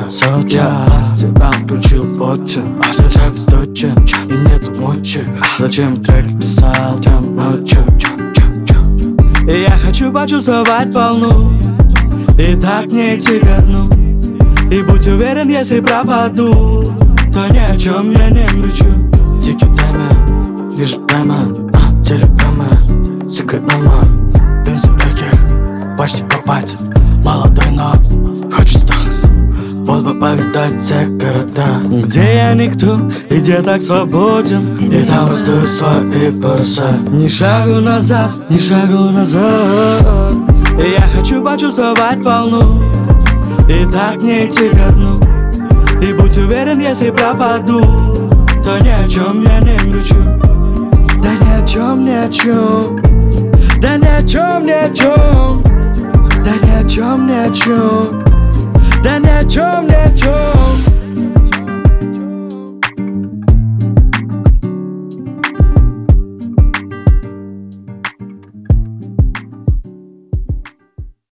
красотка. Я с тебя включил ботчик, а сейчас сточен, и нету мочи. Зачем трек писал тем ночью? И я хочу почувствовать волну, и так не идти ко дну. И будь уверен, если пропаду, то ни о чем я не кричу. Тики тайм, вижу тайм, телеграммы, секрет номер. Дынсу легких, почти попасть. Молодой, но хочет стать. Вот бы повидать все города, где я никто и где так свободен. И там раздуют свои паруса. Ни шагу назад, ни шагу назад. И я хочу почувствовать волну, и так не идти ко дну. И будь уверен, если пропаду, то ни о чем я не кричу. Да ни о чем, ни о чем. Да ни о чем, ни о чем. Да ни о чем, ни о чем. Да ни о чем, ни о чем.